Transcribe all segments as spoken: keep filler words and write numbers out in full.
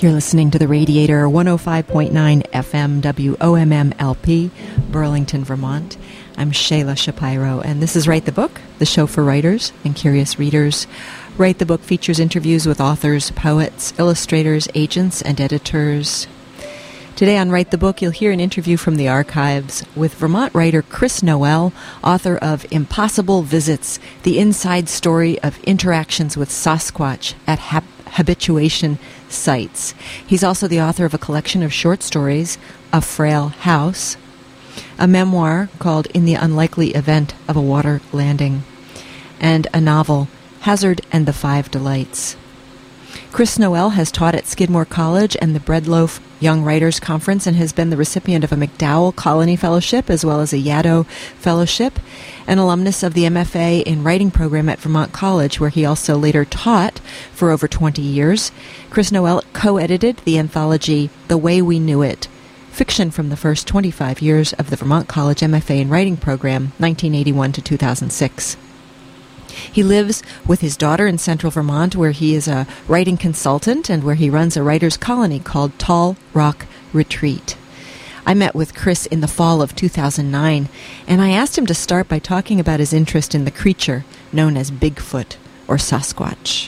You're listening to The Radiator, one oh five point nine F M W O M M L P, Burlington, Vermont. I'm Shayla Shapiro, and this is Write the Book, the show for writers and curious readers. Write the Book features interviews with authors, poets, illustrators, agents, and editors. Today on Write the Book, you'll hear an interview from the archives with Vermont writer Chris Noel, author of Impossible Visits, the inside story of interactions with Sasquatch at Hap- habituation sites. He's also the author of a collection of short stories, A Frail House, a memoir called In the Unlikely Event of a Water Landing, and a novel, Hazard and the Five Delights. Chris Noel has taught at Skidmore College and the Breadloaf Young Writers Conference and has been the recipient of a MacDowell Colony Fellowship as well as a Yaddo Fellowship, an alumnus of the M F A in Writing program at Vermont College, where he also later taught for over twenty years. Chris Noel co-edited the anthology The Way We Knew It, fiction from the first twenty-five years of the Vermont College M F A in Writing program, nineteen eighty-one to two thousand six. He lives with his daughter in central Vermont, where he is a writing consultant and where he runs a writer's colony called Tall Rock Retreat. I met with Chris in the fall of two thousand nine, and I asked him to start by talking about his interest in the creature known as Bigfoot or Sasquatch.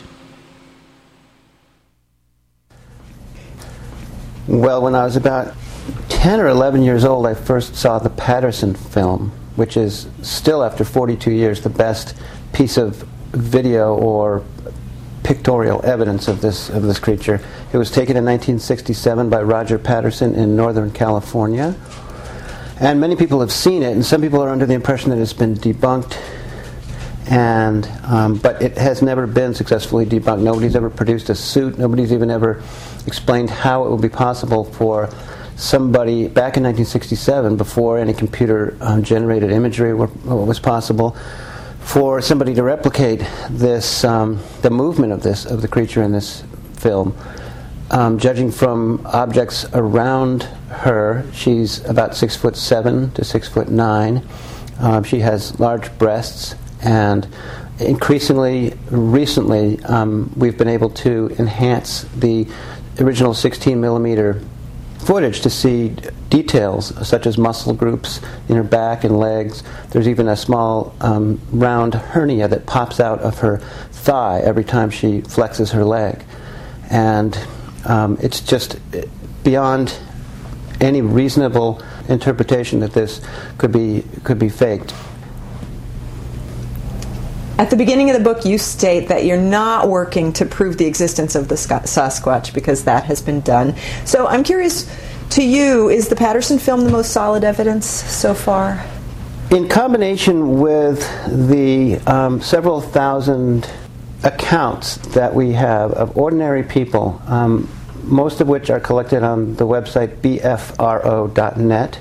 Well, when I was about ten or eleven years old, I first saw the Patterson film, which is still, after forty-two years, the best piece of video or pictorial evidence of this of this creature. It was taken in nineteen sixty-seven by Roger Patterson in Northern California, and many people have seen it, and some people are under the impression that it's been debunked, and um, but it has never been successfully debunked. Nobody's ever produced a suit. Nobody's even ever explained how it would be possible for somebody back in nineteen sixty-seven, before any computer um, generated imagery were, was possible, for somebody to replicate this, um, the movement of this, of the creature in this film. Um, judging from objects around her, she's about six foot seven to six foot nine. Um, she has large breasts, and increasingly, recently, um, we've been able to enhance the original sixteen millimeter footage to see d- details such as muscle groups in her back and legs. There's even a small um, round hernia that pops out of her thigh every time she flexes her leg. And um, it's just beyond any reasonable interpretation that this could be could be faked. At the beginning of the book, you state that you're not working to prove the existence of the Sasquatch because that has been done. So I'm curious, to you, is the Patterson film the most solid evidence so far? In combination with the um, several thousand accounts that we have of ordinary people, um, most of which are collected on the website B F R O dot net,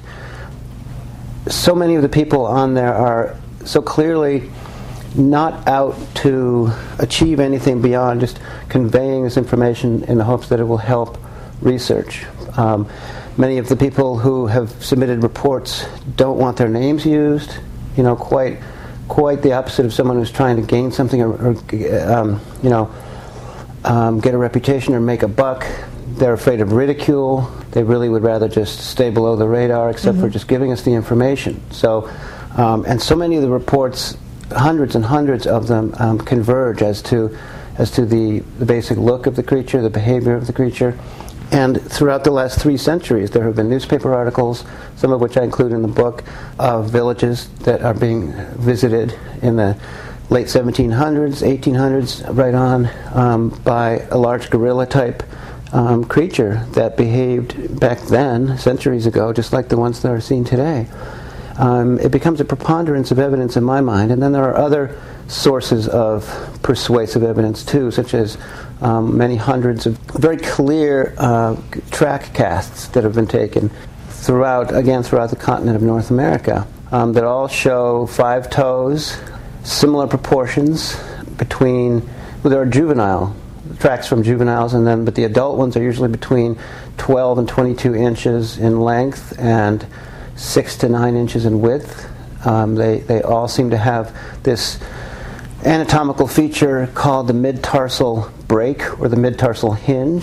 so many of the people on there are so clearly not out to achieve anything beyond just conveying this information in the hopes that it will help research. Um, many of the people who have submitted reports don't want their names used, you know, quite quite the opposite of someone who's trying to gain something or, or um, you know, um, get a reputation or make a buck. They're afraid of ridicule. They really would rather just stay below the radar, except mm-hmm. for just giving us the information. So, um, and so many of the reports, hundreds and hundreds of them, um, converge as to as to the, the basic look of the creature, the behavior of the creature. And throughout the last three centuries, there have been newspaper articles, some of which I include in the book, of villages that are being visited in the late seventeen hundreds, eighteen hundreds, right on, um, by a large gorilla-type um, creature that behaved back then, centuries ago, just like the ones that are seen today. Um, it becomes a preponderance of evidence in my mind, and then there are other sources of persuasive evidence too, such as um, many hundreds of very clear uh, track casts that have been taken throughout, again, throughout the continent of North America, um, that all show five toes, similar proportions between, well, there are juvenile tracks from juveniles, and then, but the adult ones are usually between twelve and twenty-two inches in length and six to nine inches in width. Um, they they all seem to have this anatomical feature called the mid-tarsal break or the mid-tarsal hinge,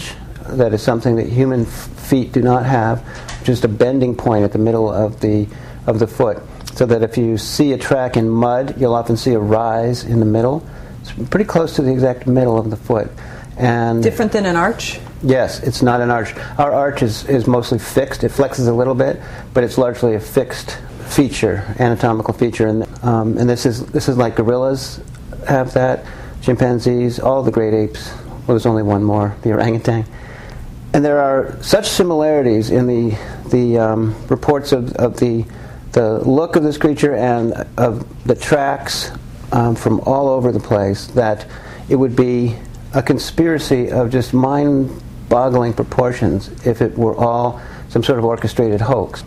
that is something that human f- feet do not have, just a bending point at the middle of the of the foot, so that if you see a track in mud, you'll often see a rise in the middle. It's pretty close to the exact middle of the foot. And different than an arch? Yes, it's not an arch. Our arch is, is mostly fixed. It flexes a little bit, but it's largely a fixed feature, anatomical feature. And um, and this is this is like gorillas have that, chimpanzees, all the great apes. Well, there's only one more, the orangutan. And there are such similarities in the the um, reports of, of the the look of this creature and of the tracks um, from all over the place that it would be a conspiracy of just mind-boggling proportions if it were all some sort of orchestrated hoax.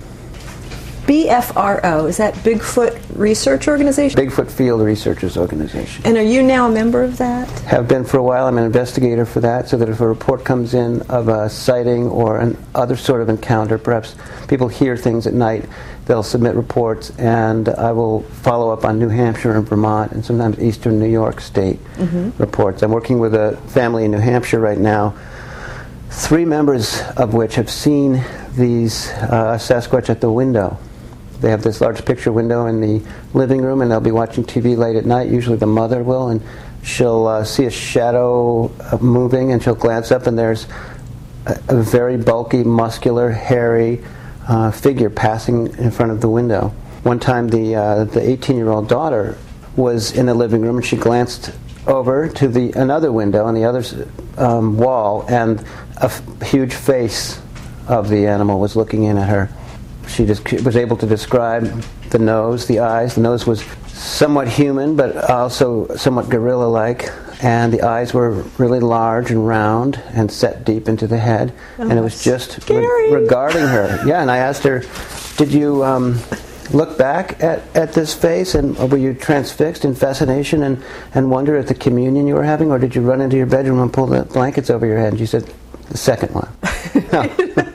B F R O, is that Bigfoot Research Organization? Bigfoot Field Researchers Organization. And are you now a member of that? Have been for a while. I'm an investigator for that, so that if a report comes in of a sighting or an other sort of encounter, perhaps people hear things at night, they'll submit reports, and I will follow up on New Hampshire and Vermont and sometimes eastern New York state mm-hmm. reports. I'm working with a family in New Hampshire right now, three members of which have seen these uh, Sasquatch at the window. They have this large picture window in the living room, and they'll be watching T V late at night. Usually the mother will, and she'll uh, see a shadow uh, moving, and she'll glance up, and there's a, a very bulky, muscular, hairy uh, figure passing in front of the window. One time the uh, the eighteen-year-old daughter was in the living room, and she glanced over to the another window on the other um, wall, and a f- huge face of the animal was looking in at her. She just was able to describe the nose, the eyes. The nose was somewhat human, but also somewhat gorilla-like, and the eyes were really large and round and set deep into the head. Oh, and it was just re- regarding her. Yeah, and I asked her, did you um, look back at, at this face, and were you transfixed in fascination and, and wonder at the communion you were having, or did you run into your bedroom and pull the blankets over your head? And she said, the second one. No.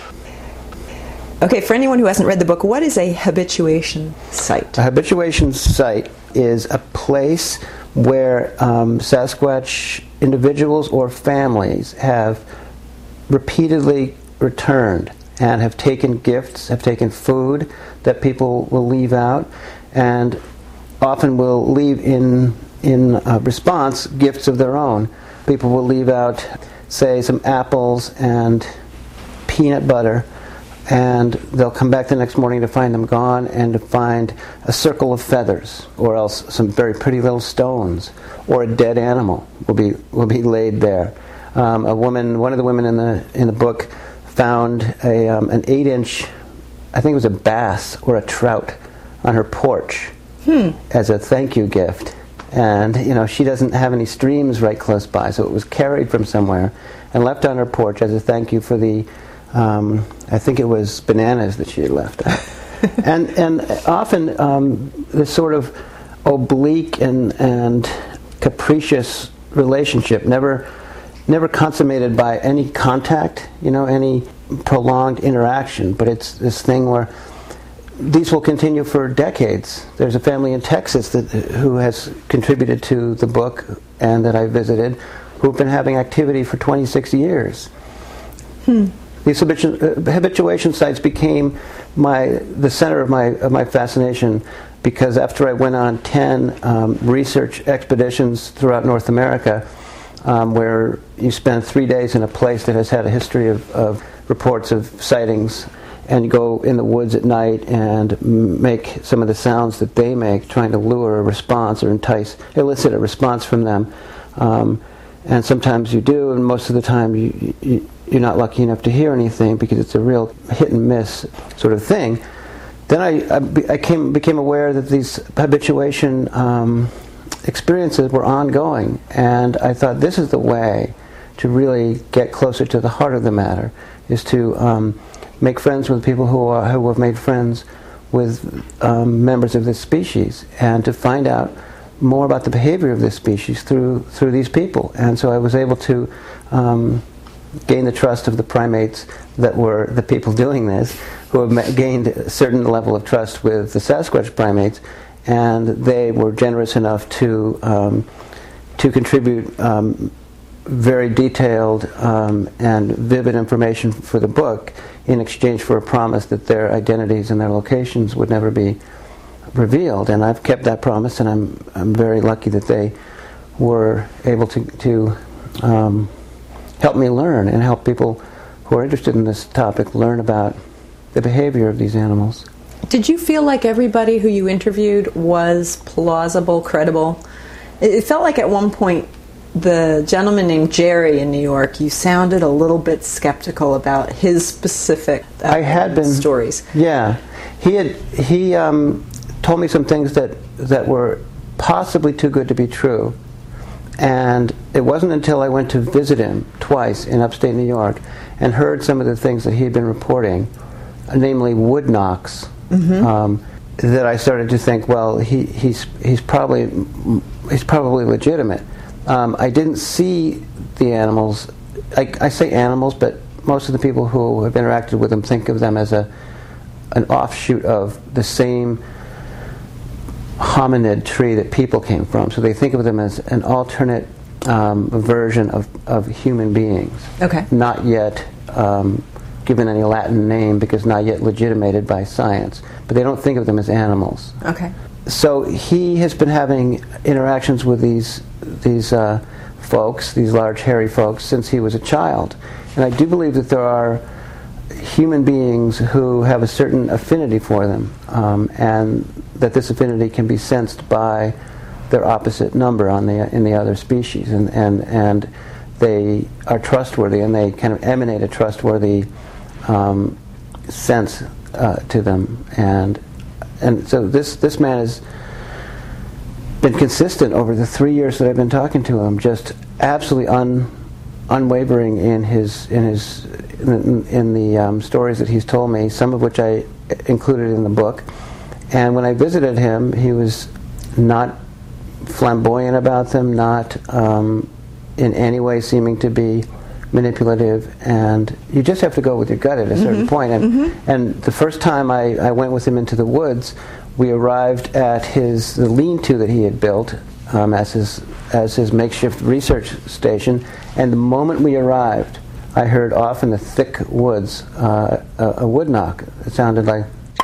Okay, for anyone who hasn't read the book, what is a habituation site? A habituation site is a place where um, Sasquatch individuals or families have repeatedly returned and have taken gifts, have taken food that people will leave out, and often will leave in, in uh, response gifts of their own. People will leave out, say, some apples and peanut butter, and they'll come back the next morning to find them gone, and to find a circle of feathers, or else some very pretty little stones, or a dead animal will be will be laid there. Um, a woman, one of the women in the in the book, found a um, an eight-inch, I think it was a bass or a trout, on her porch hmm. as a thank you gift. And you know, she doesn't have any streams right close by, so it was carried from somewhere and left on her porch as a thank you for the. Um, I think it was bananas that she had left out. and and often um, this sort of oblique and and capricious relationship, never never consummated by any contact, you know, any prolonged interaction, but it's this thing where these will continue for decades. There's a family in Texas that who has contributed to the book and that I visited, who've been having activity for twenty-six years. Hmm. These habitu- uh, habituation sites became my the center of my of my fascination, because after I went on ten um, research expeditions throughout North America, um, where you spend three days in a place that has had a history of, of reports of sightings, and you go in the woods at night and m- make some of the sounds that they make, trying to lure a response or entice, elicit a response from them. Um, and sometimes you do, and most of the time you, you you're not lucky enough to hear anything because it's a real hit and miss sort of thing. Then I, I, be, I came, became aware that these habituation um, experiences were ongoing, and I thought this is the way to really get closer to the heart of the matter, is to um, make friends with people who, are, who have made friends with um, members of this species, and to find out more about the behavior of this species through through these people. And so I was able to um, gain the trust of the primates that were the people doing this, who have ma- gained a certain level of trust with the Sasquatch primates, and they were generous enough to um, to contribute um, very detailed um, and vivid information for the book in exchange for a promise that their identities and their locations would never be revealed. And I've kept that promise, and I'm I'm very lucky that they were able to to um, help me learn and help people who are interested in this topic learn about the behavior of these animals. Did you feel like everybody who you interviewed was plausible, credible? It felt like at one point the gentleman named Jerry in New York, you sounded a little bit skeptical about his specific uh, I had been, stories. Yeah. He had he um, told me some things that, that were possibly too good to be true. And it wasn't until I went to visit him twice in upstate New York and heard some of the things that he had been reporting, namely wood knocks, mm-hmm. um, that I started to think, well, he, he's he's probably he's probably legitimate. Um, I didn't see the animals. I, I say animals, but most of the people who have interacted with them think of them as a an offshoot of the same hominid tree that people came from. So they think of them as an alternate um, version of, of human beings. Okay. Not yet um, given any Latin name, because not yet legitimated by science. But they don't think of them as animals. Okay. So he has been having interactions with these these uh, folks, these large hairy folks, since he was a child. And I do believe that there are human beings who have a certain affinity for them, um, and that this affinity can be sensed by their opposite number on the in the other species, and and and they are trustworthy, and they kind of emanate a trustworthy um, sense uh, to them, and and so this this man has been consistent over the three years that I've been talking to him, just absolutely un unwavering in his in his in, in the um, stories that he's told me, some of which I included in the book. And when I visited him, he was not flamboyant about them, not um, in any way seeming to be manipulative, and you just have to go with your gut at a certain mm-hmm. point. And, mm-hmm. and the first time I, I went with him into the woods, we arrived at his the lean-to that he had built um, as his as his makeshift research station. And the moment we arrived, I heard off in the thick woods uh, a, a wood knock. It sounded like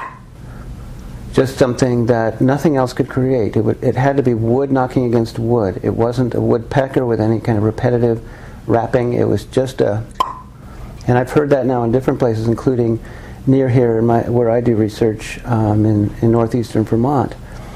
just something that nothing else could create. It, would, it had to be wood knocking against wood. It wasn't a woodpecker with any kind of repetitive rapping. It was just a... And I've heard that now in different places, including near here in my, where I do research um, in, in northeastern Vermont.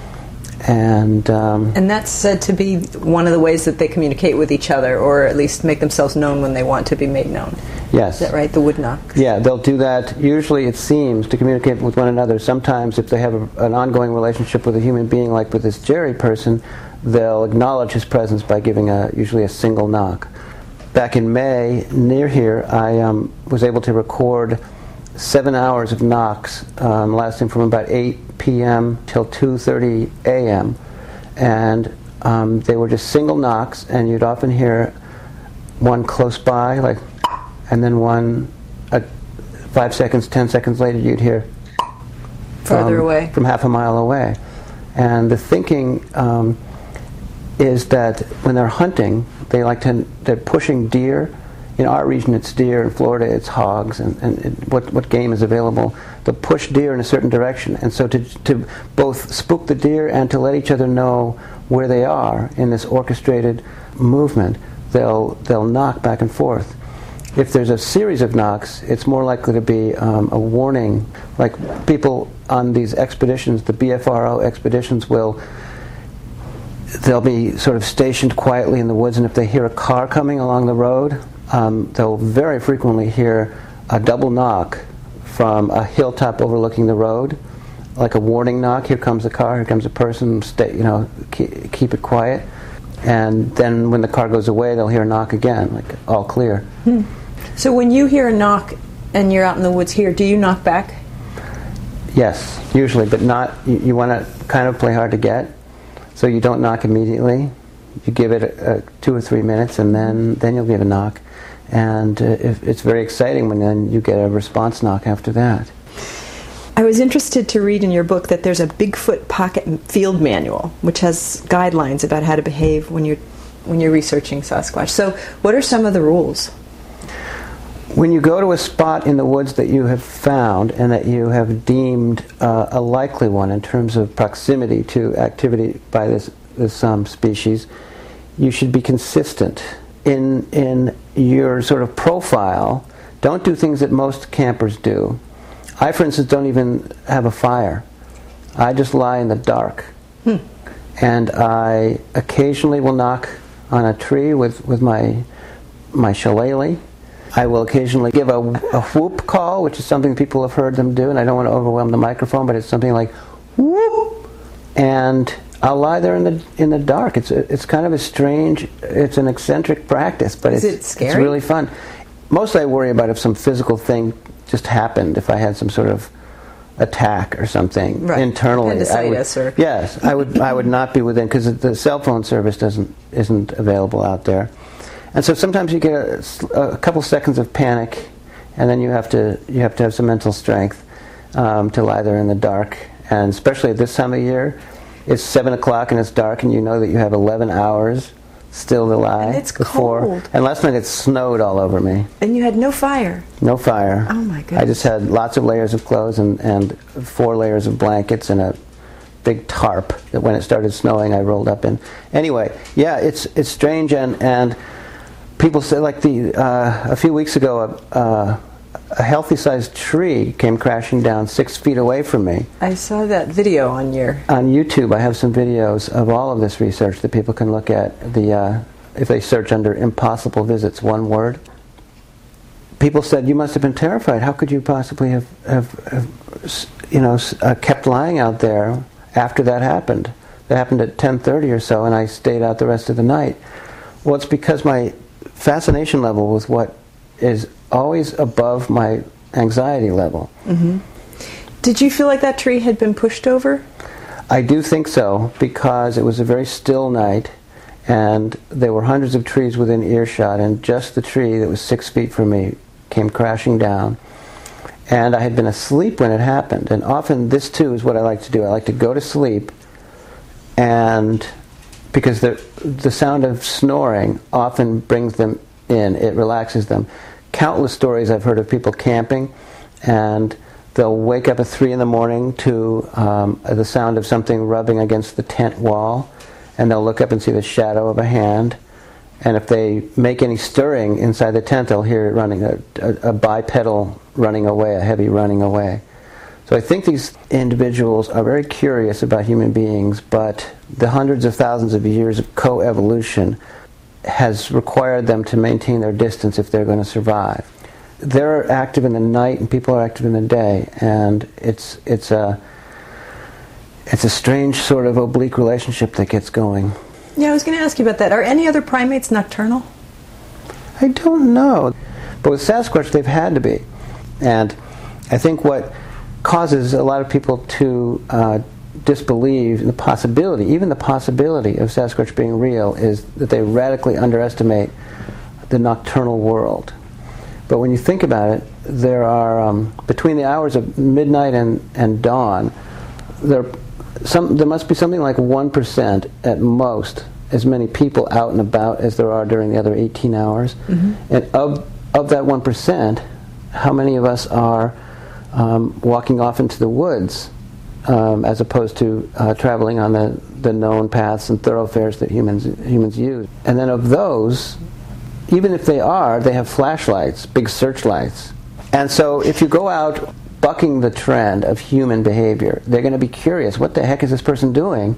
And um, and that's said to be one of the ways that they communicate with each other, or at least make themselves known when they want to be made known. Yes. Is that right, the wood knock? Yeah, they'll do that, usually it seems, to communicate with one another. Sometimes if they have a, an ongoing relationship with a human being, like with this Jerry person, they'll acknowledge his presence by giving a usually a single knock. Back in May, near here, I um, was able to record seven hours of knocks, um, lasting from about eight p.m. till two thirty a.m. And um, they were just single knocks, and you'd often hear one close by, like, and then one uh, five seconds, ten seconds later, you'd hear further from, away, from half a mile away. And the thinking um, is that when they're hunting, they like to they're pushing deer. In our region, it's deer. In Florida, it's hogs, and, and it, what what game is available. They'll push deer in a certain direction, and so to to both spook the deer and to let each other know where they are in this orchestrated movement, they'll they'll knock back and forth. If there's a series of knocks, it's more likely to be um, a warning. Like people on these expeditions, the B F R O expeditions, will they'll be sort of stationed quietly in the woods, and if they hear a car coming along the road, Um, they'll very frequently hear a double knock from a hilltop overlooking the road, like a warning knock. Here comes a car. Here comes a person. Stay, you know, keep, keep it quiet. And then when the car goes away, they'll hear a knock again, like all clear. Hmm. So when you hear a knock and you're out in the woods here, do you knock back? Yes, usually, but not. You, you want to kind of play hard to get, so you don't knock immediately. You give it a, a two or three minutes, and then then you'll give a knock. And uh, if, it's very exciting when then you get a response knock after that. I was interested to read in your book that there's a Bigfoot pocket field manual, which has guidelines about how to behave when you're when you're researching Sasquatch. So what are some of the rules? When you go to a spot in the woods that you have found and that you have deemed uh, a likely one in terms of proximity to activity by this, this um, species, you should be consistent in, in your sort of profile. Don't do things that most campers do. I, for instance, don't even have a fire. I just lie in the dark. Hmm. And I occasionally will knock on a tree with, with my, my shillelagh. I will occasionally give a, a whoop call, which is something people have heard them do, and I don't want to overwhelm the microphone, but it's something like whoop, and I'll lie there in the in the dark. It's a, it's kind of a strange, it's an eccentric practice, but is it's it scary? It's really fun. Mostly I worry about if some physical thing just happened, if I had some sort of attack or something right. internally. Appendicitis I would, or yes, I would I would not be within, because the cell phone service doesn't isn't available out there. And so sometimes you get a, a couple seconds of panic, and then you have to you have to have some mental strength um, to lie there in the dark. And especially at this time of year, it's seven o'clock and it's dark, and you know that you have eleven hours still to lie. And it's before. cold. And last night it snowed all over me. And you had no fire. No fire. Oh my goodness! I just had lots of layers of clothes and, and four layers of blankets and a big tarp that when it started snowing I rolled up in. Anyway, yeah, it's it's strange, and and. People say, like the uh, a few weeks ago, a, uh, a healthy-sized tree came crashing down six feet away from me. I saw that video on your on YouTube. I have some videos of all of this research that people can look at. The uh, if they search under "impossible visits," one word. People said, "You must have been terrified. How could you possibly have, have, have you know, uh, kept lying out there after that happened?" That happened at ten thirty or so, and I stayed out the rest of the night. Well, it's because my fascination level with what is always above my anxiety level. Mm-hmm. Did you feel like that tree had been pushed over? I do think so, because it was a very still night, and there were hundreds of trees within earshot, and just the tree that was six feet from me came crashing down. And I had been asleep when it happened, and often this too is what I like to do. I like to go to sleep, and because the the sound of snoring often brings them in. It relaxes them. Countless stories I've heard of people camping, and they'll wake up at three in the morning to um, the sound of something rubbing against the tent wall, and they'll look up and see the shadow of a hand. And if they make any stirring inside the tent, they'll hear it running, a, a, a bipedal running away, a heavy running away. So I think these individuals are very curious about human beings, but the hundreds of thousands of years of coevolution has required them to maintain their distance if they're going to survive. They're active in the night and people are active in the day, and it's it's a it's a strange sort of oblique relationship that gets going. Yeah, I was going to ask you about that. Are any other primates nocturnal? I don't know, but with Sasquatch they've had to be, and I think what causes a lot of people to uh, disbelieve in the possibility, even the possibility of Sasquatch being real, is that they radically underestimate the nocturnal world. But when you think about it, there are, um, between the hours of midnight and, and dawn, there, some, there must be something like one percent at most, as many people out and about as there are during the other eighteen hours. Mm-hmm. And of, of that one percent, how many of us are Um, walking off into the woods um, as opposed to uh, traveling on the, the known paths and thoroughfares that humans humans use. And then of those, even if they are, they have flashlights, big searchlights. And so if you go out bucking the trend of human behavior, they're going to be curious, what the heck is this person doing?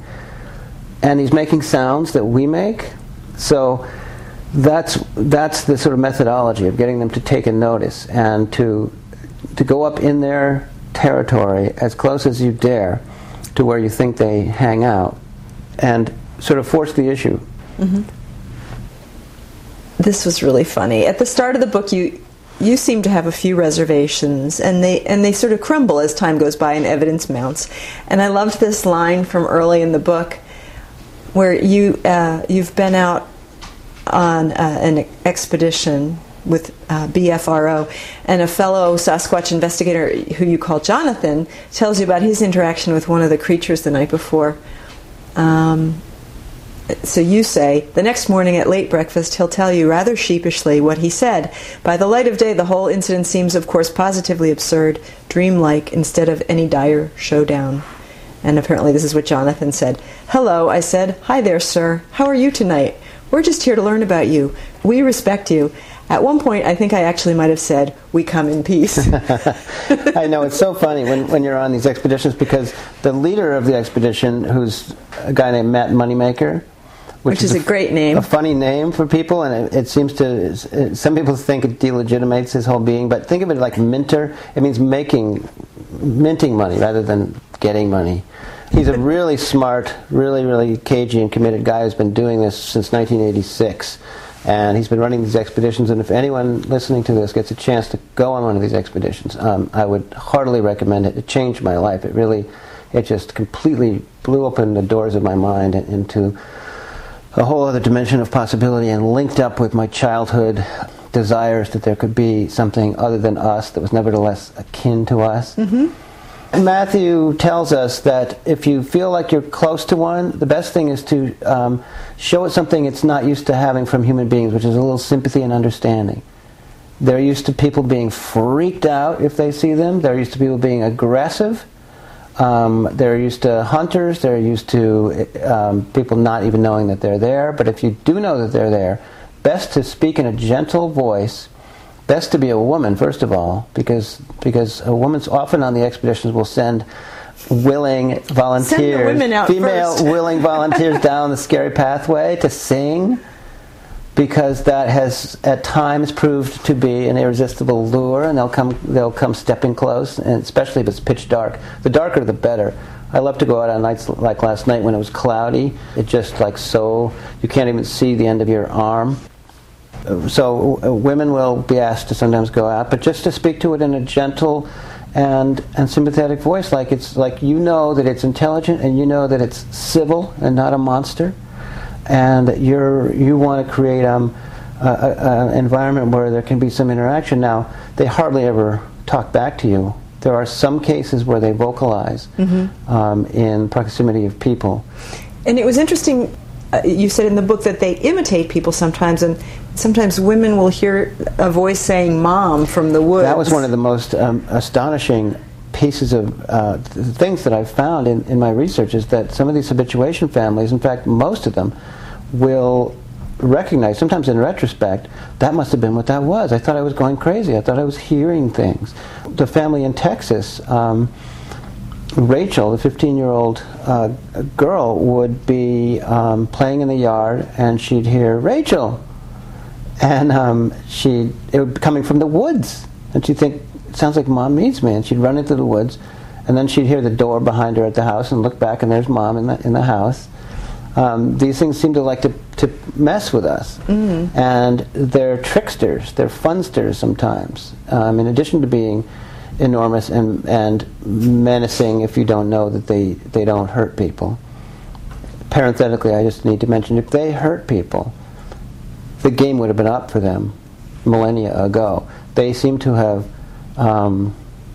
And he's making sounds that we make. So that's that's the sort of methodology of getting them to take a notice and to to go up in their territory as close as you dare to where you think they hang out, and sort of force the issue. Mm-hmm. This was really funny. At the start of the book, you you seem to have a few reservations, and they and they sort of crumble as time goes by and evidence mounts. And I loved this line from early in the book, where you uh, you've been out on uh, an expedition with uh, B F R O, and a fellow Sasquatch investigator who you call Jonathan tells you about his interaction with one of the creatures the night before. Um, So you say, the next morning at late breakfast, he'll tell you rather sheepishly what he said. By the light of day, the whole incident seems, of course, positively absurd, dreamlike, instead of any dire showdown. And apparently this is what Jonathan said. Hello, I said. Hi there, sir. How are you tonight? We're just here to learn about you. We respect you. At one point, I think I actually might have said, we come in peace. I know, it's so funny when, when you're on these expeditions, because the leader of the expedition, who's a guy named Matt Moneymaker, which, which is, is a, a great name. A funny name for people, and it, it seems to, it, some people think it delegitimates his whole being, but think of it like minter. It means making, minting money rather than getting money. He's a really smart, really, really cagey and committed guy who's been doing this since nineteen eighty-six. And he's been running these expeditions, and if anyone listening to this gets a chance to go on one of these expeditions, um, I would heartily recommend it. It changed my life. It really, it just completely blew open the doors of my mind into a whole other dimension of possibility, and linked up with my childhood desires that there could be something other than us that was nevertheless akin to us. Mm-hmm. Matthew tells us that if you feel like you're close to one, the best thing is to um, show it something it's not used to having from human beings, which is a little sympathy and understanding. They're used to people being freaked out if they see them. They're used to people being aggressive. Um, they're used to hunters. They're used to um, people not even knowing that they're there. But if you do know that they're there, best to speak in a gentle voice. Best to be a woman, first of all, because because a woman's often on the expeditions will send willing volunteers, send the women out female first. willing volunteers down the scary pathway to sing, because that has at times proved to be an irresistible lure, and they'll come they'll come stepping close, and especially if it's pitch dark. The darker, the better. I love to go out on nights like last night when it was cloudy. It just like so you can't even see the end of your arm. So uh, women will be asked to sometimes go out, but just to speak to it in a gentle and and sympathetic voice, like it's like you know that it's intelligent, and you know that it's civil and not a monster, and that you're you want to create um an environment where there can be some interaction. Now, they hardly ever talk back to you. There are some cases where they vocalize mm-hmm. um, in proximity of people. And it was interesting. Uh, you said in the book that they imitate people sometimes, and sometimes women will hear a voice saying "mom" from the woods. That was one of the most um, astonishing pieces of uh, th- things that I've found in, in my research, is that some of these habituation families, in fact most of them, will recognize, sometimes in retrospect, that must have been what that was. I thought I was going crazy. I thought I was hearing things. The family in Texas, um, Rachel, the fifteen-year-old uh, girl, would be um, playing in the yard, and she'd hear, "Rachel!" And um, she it would be coming from the woods. And she'd think, "It sounds like Mom needs me." And she'd run into the woods, and then she'd hear the door behind her at the house and look back, and there's Mom in the, in the house. Um, these things seem to like to, to mess with us. Mm-hmm. And they're tricksters, they're funsters sometimes, um, in addition to being enormous and, and menacing if you don't know that they, they don't hurt people. Parenthetically, I just need to mention, if they hurt people, the game would have been up for them millennia ago. They seem to have um,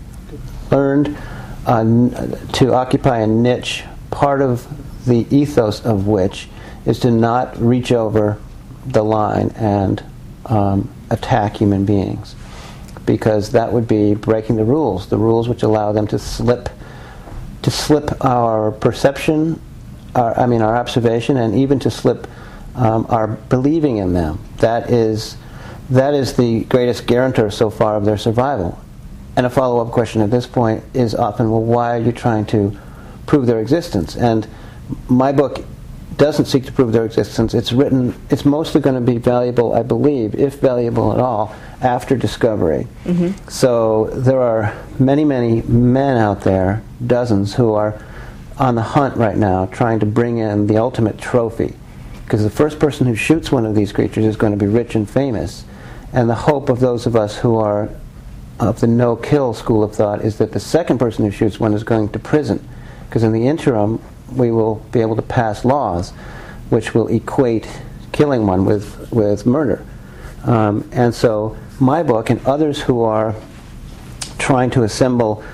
learned uh, n- to occupy a niche, part of the ethos of which is to not reach over the line and um, attack human beings, because that would be breaking the rules, the rules which allow them to slip, to slip our perception, our, I mean our observation, and even to slip um, our believing in them. That is, that is the greatest guarantor so far of their survival. And a follow-up question at this point is often, well, why are you trying to prove their existence? And my book doesn't seek to prove their existence. It's written, it's mostly going to be valuable, I believe, if valuable at all, after discovery. Mm-hmm. So there are many, many men out there, dozens, who are on the hunt right now trying to bring in the ultimate trophy. Because the first person who shoots one of these creatures is going to be rich and famous. And the hope of those of us who are of the no-kill school of thought is that the second person who shoots one is going to prison. Because in the interim, we will be able to pass laws which will equate killing one with, with murder. Um, and so my book, and others who are trying to assemble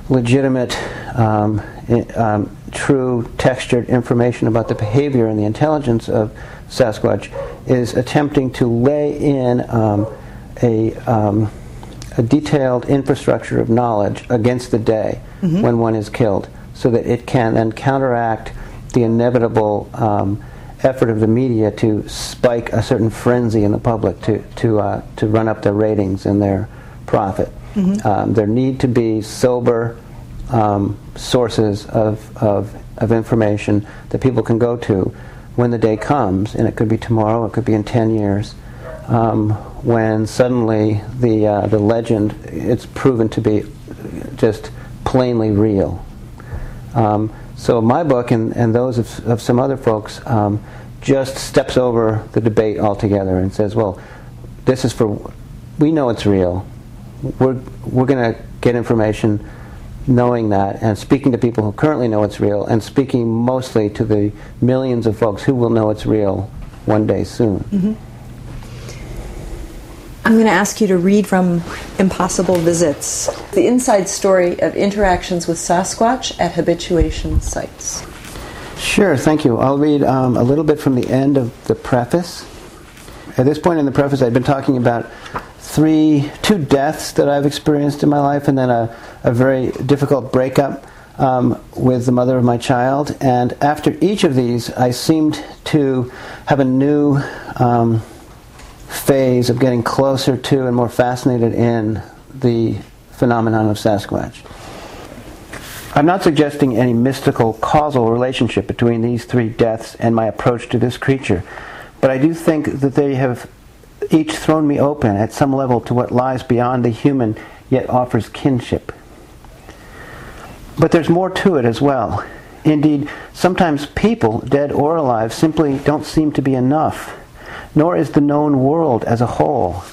legitimate, um, I, um, true textured information about the behavior and the intelligence of Sasquatch is attempting to lay in um, a, um, a detailed infrastructure of knowledge against the day mm-hmm. when one is killed, so that it can then counteract the inevitable um, effort of the media to spike a certain frenzy in the public to to uh, to run up their ratings and their profit. Mm-hmm. Um, there need to be sober um, sources of, of of information that people can go to when the day comes, and it could be tomorrow, it could be in ten years, um, when suddenly the uh, the legend, it's proven to be just plainly real. Um, so my book and, and those of, of some other folks um, just steps over the debate altogether and says, well, this is for, we know it's real. We're we're going to get information knowing that, and speaking to people who currently know it's real, and speaking mostly to the millions of folks who will know it's real one day soon. Mm-hmm. I'm going to ask you to read from Impossible Visits, the inside story of interactions with Sasquatch at habituation sites. Sure, thank you. I'll read um, a little bit from the end of the preface. At this point in the preface, I've been talking about three, two deaths that I've experienced in my life, and then a, a very difficult breakup um, with the mother of my child. And after each of these, I seemed to have a new um, phase of getting closer to and more fascinated in the phenomenon of Sasquatch. I'm not suggesting any mystical causal relationship between these three deaths and my approach to this creature, but I do think that they have each thrown me open at some level to what lies beyond the human, yet offers kinship. But there's more to it as well. Indeed, sometimes people, dead or alive, simply don't seem to be enough, nor is the known world as a whole.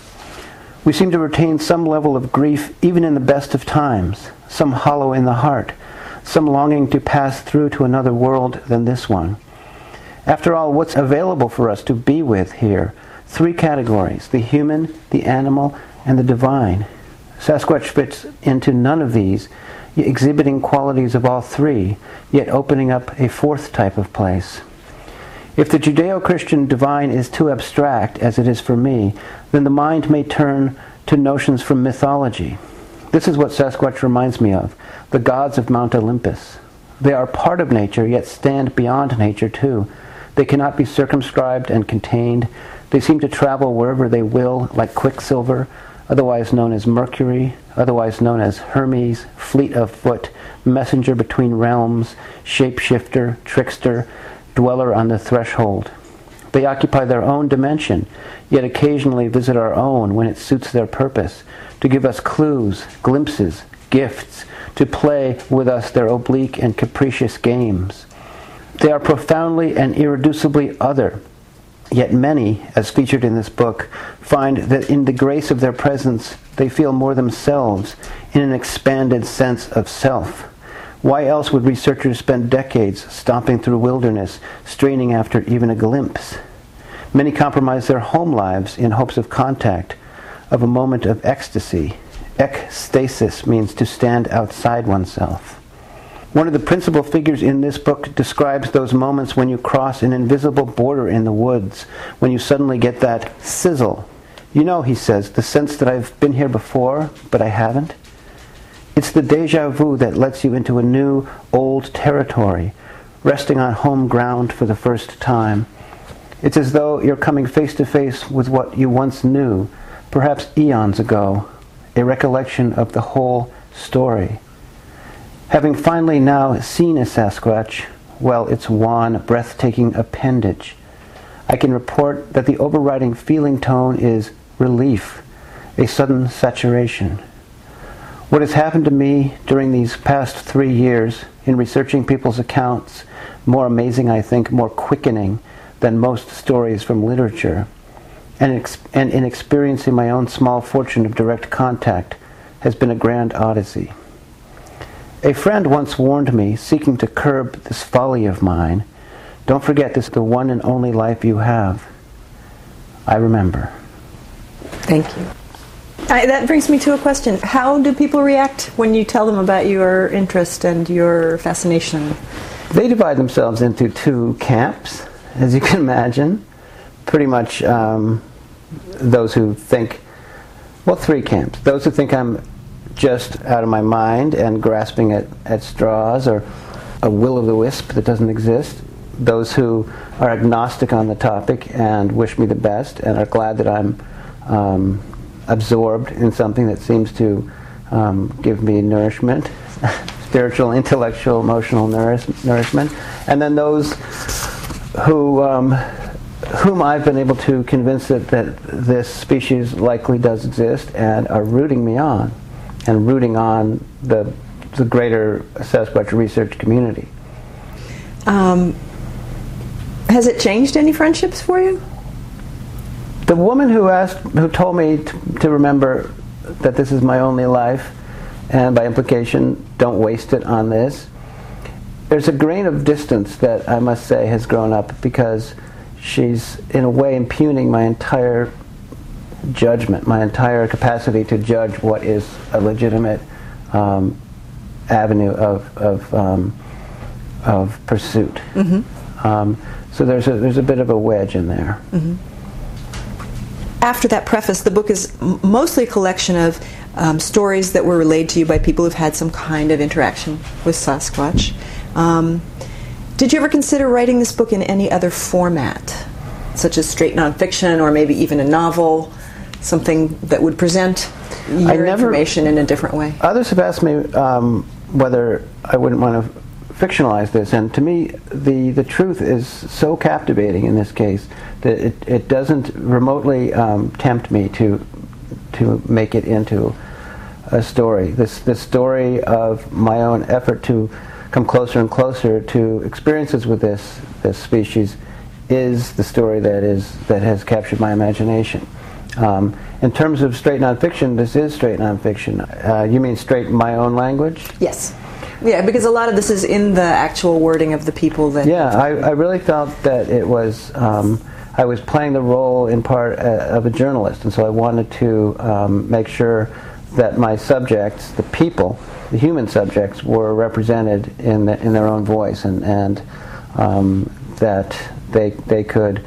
We seem to retain some level of grief even in the best of times, some hollow in the heart, some longing to pass through to another world than this one. After all, what's available for us to be with here? Three categories: the human, the animal, and the divine. Sasquatch fits into none of these, exhibiting qualities of all three, yet opening up a fourth type of place. If the Judeo-Christian divine is too abstract, as it is for me, then the mind may turn to notions from mythology. This is what Sasquatch reminds me of, the gods of Mount Olympus. They are part of nature, yet stand beyond nature too. They cannot be circumscribed and contained. They seem to travel wherever they will, like Quicksilver, otherwise known as Mercury, otherwise known as Hermes, fleet of foot, messenger between realms, shapeshifter, trickster, dweller on the threshold. They occupy their own dimension, yet occasionally visit our own when it suits their purpose, to give us clues, glimpses, gifts, to play with us their oblique and capricious games. They are profoundly and irreducibly other, yet many, as featured in this book, find that in the grace of their presence they feel more themselves in an expanded sense of self. Why else would researchers spend decades stomping through wilderness, straining after even a glimpse? Many compromise their home lives in hopes of contact, of a moment of ecstasy. Ekstasis means to stand outside oneself. One of the principal figures in this book describes those moments when you cross an invisible border in the woods, when you suddenly get that sizzle. You know, he says, the sense that I've been here before, but I haven't. It's the déjà vu that lets you into a new, old territory, resting on home ground for the first time. It's as though you're coming face to face with what you once knew, perhaps eons ago, a recollection of the whole story. Having finally now seen a Sasquatch, well, its wan, breathtaking appendage, I can report that the overriding feeling tone is relief, a sudden saturation. What has happened to me during these past three years in researching people's accounts, more amazing, I think, more quickening than most stories from literature, and, ex- and in experiencing my own small fortune of direct contact, has been a grand odyssey. A friend once warned me, seeking to curb this folly of mine, don't forget this is the one and only life you have. I remember. Thank you. I, that brings me to a question. How do people react when you tell them about your interest and your fascination? They divide themselves into two camps, as you can imagine. Pretty much um, those who think, well, three camps. Those who think I'm just out of my mind and grasping at, at straws or a will-o'-the-wisp that doesn't exist. Those who are agnostic on the topic and wish me the best and are glad that I'm um, absorbed in something that seems to um, give me nourishment, spiritual, intellectual, emotional nourish- nourishment. And then those who, um, whom I've been able to convince that, that this species likely does exist and are rooting me on, and rooting on the, the greater Sasquatch research community. Um, has it changed any friendships for you? The woman who asked, who told me to, to remember that this is my only life, and by implication, don't waste it on this. There's a grain of distance that I must say has grown up, because she's in a way impugning my entire judgment, my entire capacity to judge what is a legitimate um, avenue of of, um, of pursuit. Mm-hmm. Um, so there's a there's a bit of a wedge in there. Mm-hmm. After that preface, the book is m- mostly a collection of um, stories that were relayed to you by people who've had some kind of interaction with Sasquatch. Um, did you ever consider writing this book in any other format, such as straight nonfiction or maybe even a novel, something that would present your never, information in a different way? Others have asked me um, whether I wouldn't want to fictionalize this, and to me the, the truth is so captivating in this case that it, it doesn't remotely um, tempt me to to make it into a story. This this story of my own effort to come closer and closer to experiences with this this species is the story that is that has captured my imagination. Um, in terms of straight nonfiction, this is straight nonfiction. Uh, you mean straight my own language? Yes. Yeah, because a lot of this is in the actual wording of the people that... Yeah, I, I really felt that it was... Um, I was playing the role in part uh, of a journalist, and so I wanted to um, make sure that my subjects, the people, the human subjects, were represented in the, in their own voice, and, and um, that they they could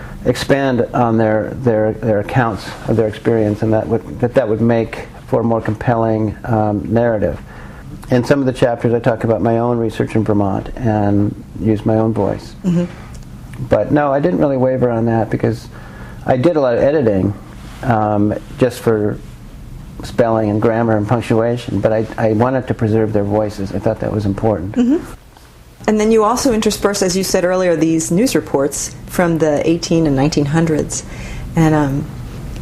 expand on their, their their accounts of their experience, and that would that that would make for a more compelling um, narrative. In some of the chapters, I talk about my own research in Vermont and use my own voice. Mm-hmm. But no, I didn't really waver on that, because I did a lot of editing um, just for spelling and grammar and punctuation, but I, I wanted to preserve their voices. I thought that was important. Mm-hmm. And then you also intersperse, as you said earlier, these news reports from the eighteen and nineteen hundreds. And um,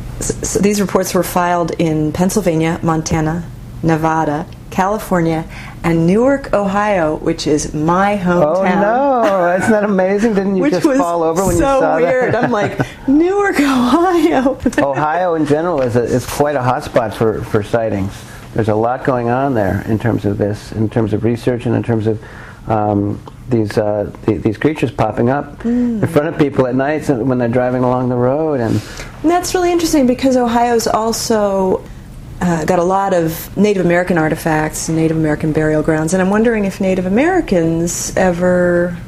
so these reports were filed in Pennsylvania, Montana, Nevada, California, and Newark, Ohio, which is my hometown. Oh no, that's not amazing. Didn't you which just was fall over when so you saw weird. that? I'm like, Newark, Ohio. Ohio in general is, a, is quite a hotspot for, for sightings. There's a lot going on there in terms of this, in terms of research, and in terms of um, these uh, th- these creatures popping up mm. in front of people at night when they're driving along the road. And, and that's really interesting, because Ohio's also uh, got a lot of Native American artifacts, Native American burial grounds, and I'm wondering if Native Americans ever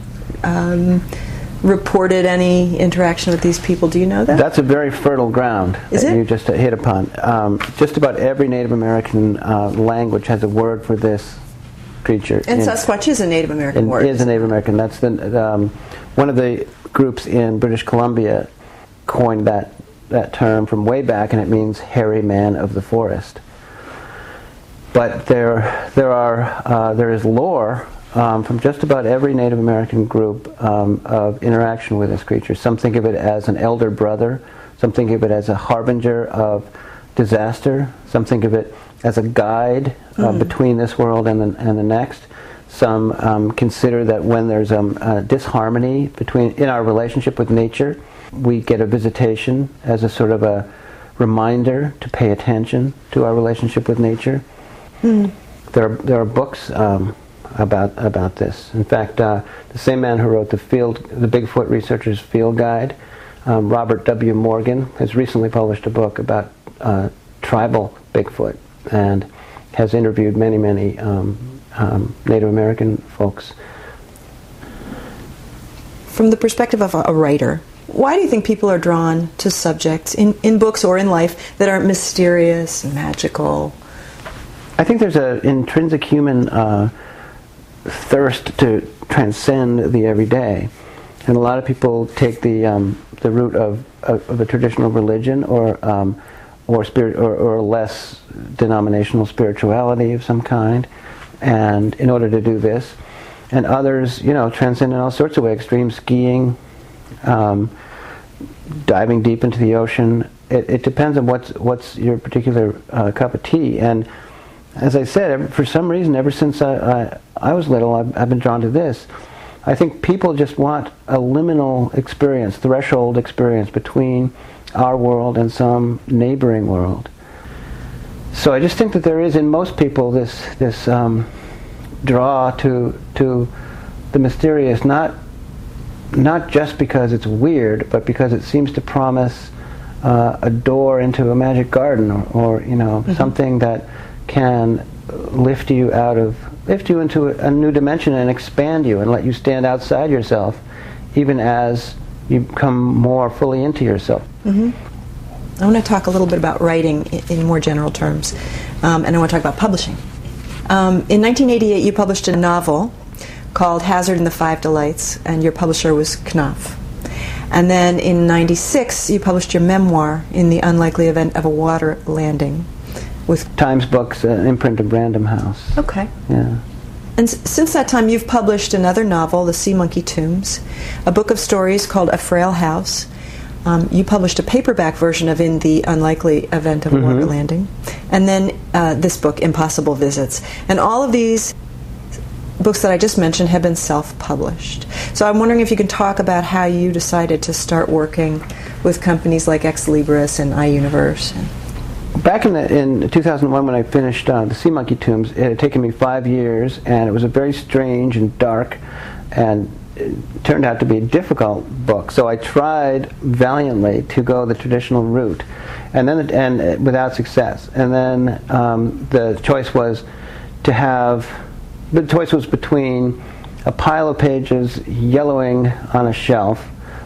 um, reported any interaction with these people. Do you know that? That's a very fertile ground Is that it? you just hit upon. Um, just about every Native American uh, language has a word for this creature. And in, Sasquatch is a Native American in, word. Is a Native American. That's the um, one of the groups in British Columbia coined that that term from way back, and it means hairy man of the forest. But there there are uh, there is lore um, from just about every Native American group um, of interaction with this creature. Some think of it as an elder brother. Some think of it as a harbinger of disaster. Some think of it as a guide uh, mm. between this world and the, and the next. Some um, consider that when there's um, a disharmony between in our relationship with nature, we get a visitation as a sort of a reminder to pay attention to our relationship with nature. Mm. There are there are books um, about about this. In fact, uh, the same man who wrote the field the Bigfoot Researcher's Field Guide, um, Robert W. Morgan, has recently published a book about uh, tribal Bigfoot, and has interviewed many, many um, um, Native American folks. From the perspective of a, a writer, why do you think people are drawn to subjects in, in books or in life that are mysterious, magical? I think there's an intrinsic human uh, thirst to transcend the everyday, and a lot of people take the um, the route of, of of a traditional religion or um, or spirit or, or less denominational spirituality of some kind, and in order to do this, and others, you know, transcend in all sorts of ways: extreme skiing, um, diving deep into the ocean. It, it depends on what's what's your particular uh, cup of tea. And as I said, for some reason, ever since I, I, I was little, I've, I've been drawn to this. I think people just want a liminal experience, threshold experience between our world and some neighboring world. So I just think that there is in most people this this um, draw to to the mysterious, not not just because it's weird, but because it seems to promise uh, a door into a magic garden, or, or you know, mm-hmm. something that can lift you out of, lift you into a, a new dimension and expand you and let you stand outside yourself, even as you come more fully into yourself. Mm-hmm. I want to talk a little bit about writing in, in more general terms, um, and I want to talk about publishing. Um, in nineteen eighty-eight, you published a novel called Hazard and the Five Delights, and your publisher was Knopf. And then in ninety-six, you published your memoir, In the Unlikely Event of a Water Landing, with Times Books, an imprint of Random House. Okay. Yeah. And s- since that time, you've published another novel, The Sea Monkey Tombs, a book of stories called A Frail House. Um, you published a paperback version of In the Unlikely Event of a mm-hmm. Water Landing. And then uh, this book, Impossible Visits. And all of these books that I just mentioned have been self-published. So I'm wondering if you can talk about how you decided to start working with companies like Ex Libris and iUniverse. And Back in, the, in two thousand one, when I finished uh, The Sea Monkey Tombs, it had taken me five years, and it was a very strange and dark, and it turned out to be a difficult book. So I tried valiantly to go the traditional route, and then and uh, without success. And then um, the choice was to have, the choice was between a pile of pages yellowing on a shelf,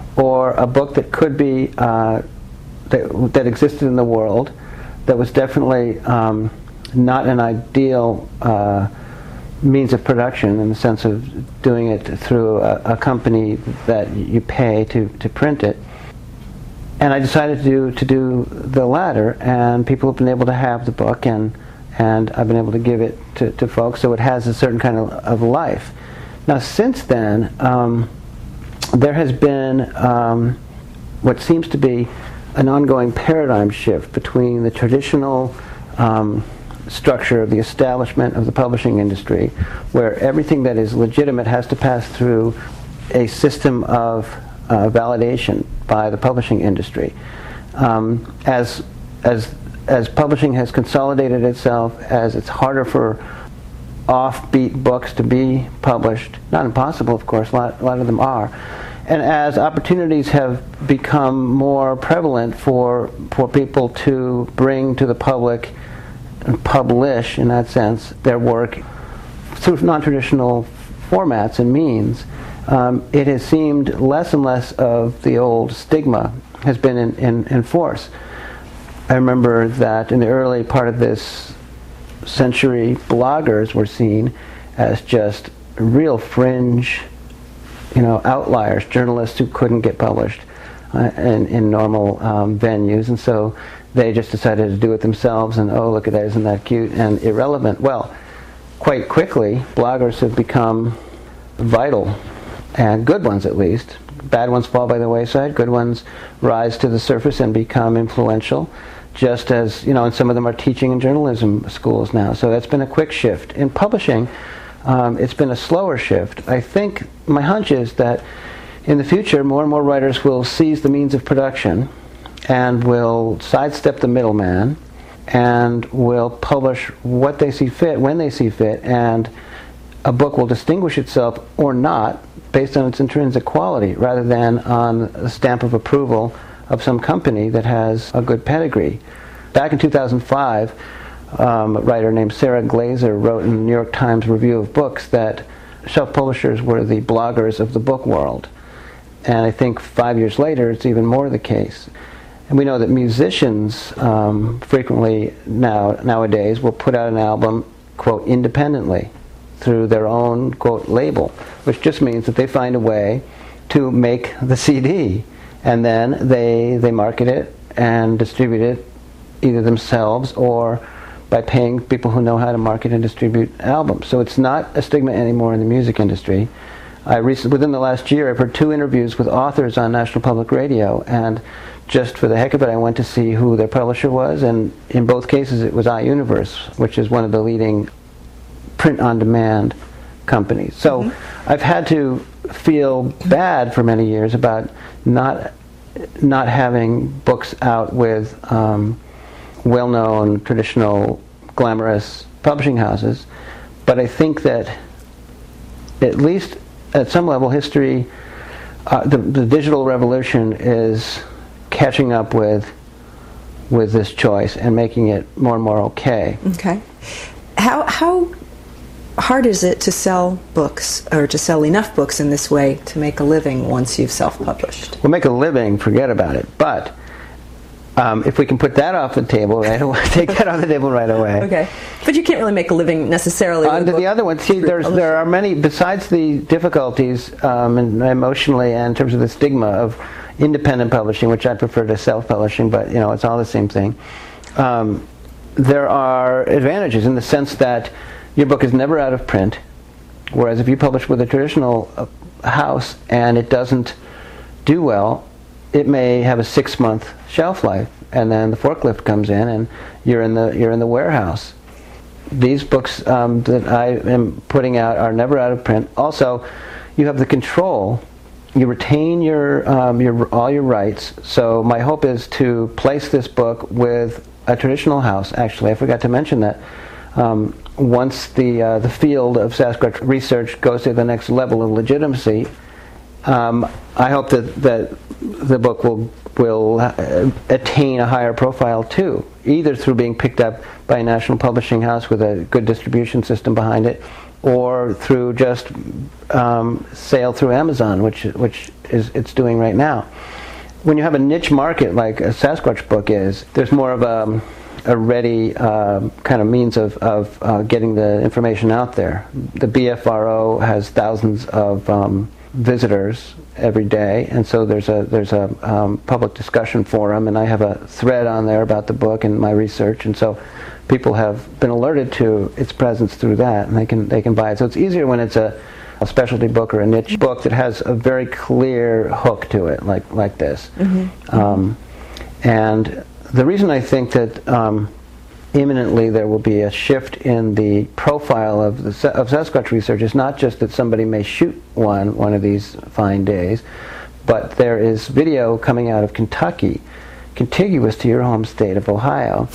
or a book that could be uh, that, that existed in the world, that was definitely um, not an ideal uh, means of production in the sense of doing it through a, a company that you pay to, to print it. And I decided to do, to do the latter, and people have been able to have the book, and and I've been able to give it to, to folks, so it has a certain kind of, of life. Now, since then, um, there has been um, what seems to be an ongoing paradigm shift between the traditional um, structure of the establishment of the publishing industry, where everything that is legitimate has to pass through a system of uh, validation by the publishing industry. Um, as as as publishing has consolidated itself, as it's harder for offbeat books to be published, not impossible, of course, a lot, a lot of them are. And as opportunities have become more prevalent for for people to bring to the public and publish, in that sense, their work through non-traditional formats and means, um, it has seemed less and less of the old stigma has been in, in, in force. I remember that in the early part of this century, bloggers were seen as just real fringe, you know, outliers, journalists who couldn't get published uh, in, in normal um, venues, and so they just decided to do it themselves, and oh, look at that, isn't that cute, and irrelevant. Well, quite quickly, bloggers have become vital, and good ones at least. Bad ones fall by the wayside, good ones rise to the surface and become influential, just as, you know, and some of them are teaching in journalism schools now. So that's been a quick shift. In publishing, Um, it's been a slower shift. I think my hunch is that in the future, more and more writers will seize the means of production and will sidestep the middleman and will publish what they see fit, when they see fit, and a book will distinguish itself or not based on its intrinsic quality rather than on a stamp of approval of some company that has a good pedigree. Back in two thousand five, um, a writer named Sarah Glazer wrote in the New York Times Review of Books that self-publishers were the bloggers of the book world. And I think five years later, it's even more the case. And we know that musicians um, frequently now nowadays will put out an album, quote, independently through their own, quote, label, which just means that they find a way to make the C D, and then they they market it and distribute it either themselves or by paying people who know how to market and distribute albums. So it's not a stigma anymore in the music industry. I recently, within the last year, I've heard two interviews with authors on National Public Radio, and just for the heck of it, I went to see who their publisher was, and in both cases it was iUniverse, which is one of the leading print-on-demand companies. So mm-hmm. I've had to feel bad for many years about not not having books out with um, well-known, traditional, glamorous publishing houses, but I think that at least at some level, history, uh, the, the digital revolution is catching up with with this choice and making it more and more okay. Okay. How how hard is it to sell books, or to sell enough books in this way to make a living once you've self-published? Well, make a living, forget about it. But um, if we can put that off the table right away, take that off the table right away. Okay. But you can't really make a living necessarily. On to the other one. See, there's there are many, besides the difficulties um, and emotionally and in terms of the stigma of independent publishing, which I prefer to self-publishing, but you know it's all the same thing. Um, there are advantages in the sense that your book is never out of print, whereas if you publish with a traditional uh, house and it doesn't do well, it may have a six-month shelf life, and then the forklift comes in and you're in the you're in the warehouse. These books um, that I am putting out are never out of print. Also, you have the control. You retain your um, your all your rights. So my hope is to place this book with a traditional house. Actually, I forgot to mention that. Um, once the uh, the field of Sasquatch research goes to the next level of legitimacy, um, I hope that that the book will will uh, attain a higher profile too, either through being picked up by a national publishing house with a good distribution system behind it, or through just um, sale through Amazon, which which is it's doing right now. When you have a niche market like a Sasquatch book is, there's more of a a ready uh, kind of means of, of uh, getting the information out there. The B F R O has thousands of um, visitors every day, and so there's a there's a um, public discussion forum, and I have a thread on there about the book and my research, and so people have been alerted to its presence through that, and they can they can buy it. So it's easier when it's a, a specialty book or a niche book that has a very clear hook to it, like like this. Mm-hmm. Um, and the reason I think that um, imminently there will be a shift in the profile of the of Sasquatch research is not just that somebody may shoot one one of these fine days, but there is video coming out of Kentucky, contiguous to your home state of Ohio,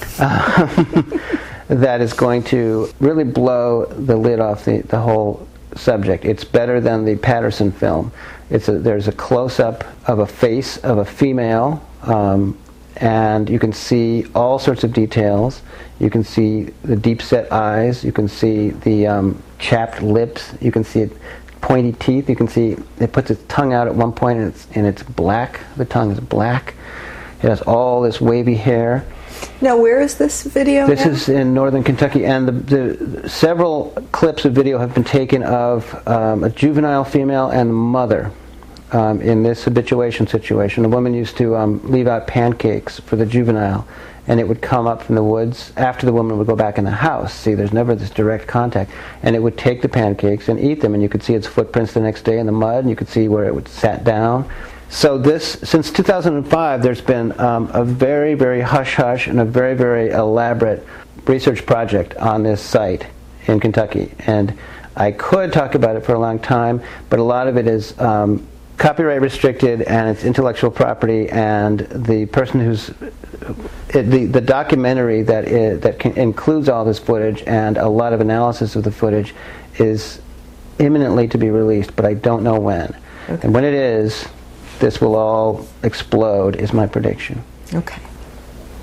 um, that is going to really blow the lid off the, the whole subject. It's better than the Patterson film. It's a, there's a close-up of a face of a female, um, and you can see all sorts of details. You can see the deep-set eyes. You can see the um, chapped lips. You can see it, pointy teeth. You can see it puts its tongue out at one point, and it's, and it's black. The tongue is black. It has all this wavy hair. Now, where is this video? This now? is in northern Kentucky, and the, the several clips of video have been taken of um, a juvenile female and mother. Um, in this habituation situation, the woman used to um, leave out pancakes for the juvenile, and it would come up from the woods after the woman would go back in the house. See, there's never this direct contact, and it would take the pancakes and eat them, and you could see its footprints the next day in the mud, and you could see where it would sat down. So this, since two thousand five, there's been um, a very, very hush-hush and a very, very elaborate research project on this site in Kentucky, and I could talk about it for a long time, but a lot of it is um, copyright restricted, and it's intellectual property, and the person who's it, the the documentary that is, that can, includes all this footage and a lot of analysis of the footage is imminently to be released, but I don't know when. Okay. And when it is, this will all explode, is my prediction. Okay.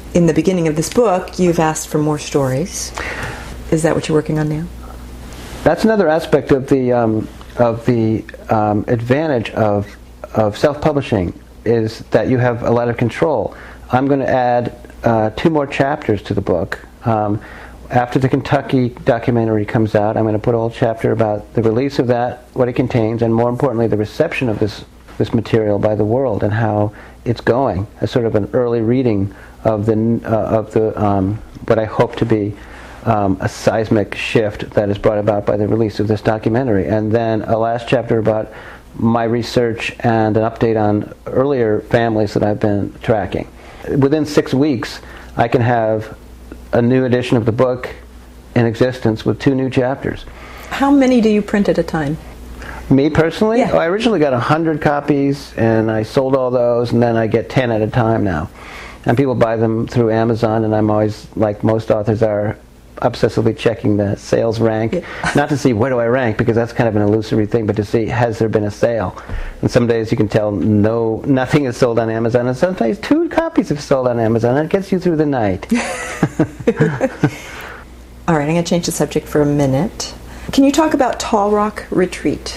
in the beginning of this book, you've asked for more stories. Is that what you're working on now? That's another aspect of the um, of the um, advantage of of self-publishing, is that you have a lot of control. I'm going to add uh, two more chapters to the book. Um, after the Kentucky documentary comes out, I'm going to put a whole chapter about the release of that, what it contains, and more importantly, the reception of this this material by the world and how it's going. As sort of an early reading of the uh, of the um, what I hope to be um, a seismic shift that is brought about by the release of this documentary, and then a last chapter about my research and an update on earlier families that I've been tracking. Within six weeks, I can have a new edition of the book in existence with two new chapters. How many do you print at a time? Me personally? Yeah. Oh, I originally got one hundred copies, and I sold all those, and then I get ten at a time now. And people buy them through Amazon, and I'm always, like most authors are, obsessively checking the sales rank, yeah. Not to see where do I rank, because that's kind of an illusory thing, but to see has there been a sale. And some days you can tell no, nothing is sold on Amazon, and sometimes two copies have sold on Amazon, and it gets you through the night. All right, I'm going to change the subject for a minute. Can you talk about Tall Rock Retreat?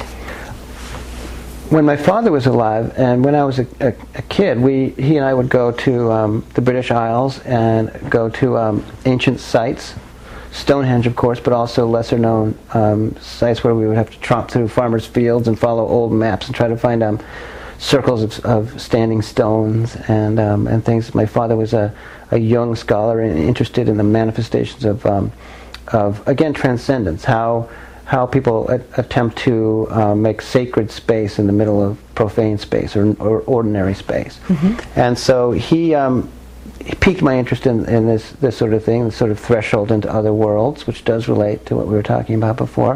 When my father was alive, and when I was a, a, a kid, we he and I would go to um, the British Isles and go to um, ancient sites. Stonehenge, of course, but also lesser-known um, sites where we would have to tromp through farmers' fields and follow old maps and try to find um, circles of, of standing stones and um, and things. My father was a, a young scholar and interested in the manifestations of um, of again transcendence. How how people a- attempt to uh, make sacred space in the middle of profane space or, or ordinary space, mm-hmm. And so he. Um, He piqued my interest in, in this, this sort of thing, this sort of threshold into other worlds, which does relate to what we were talking about before.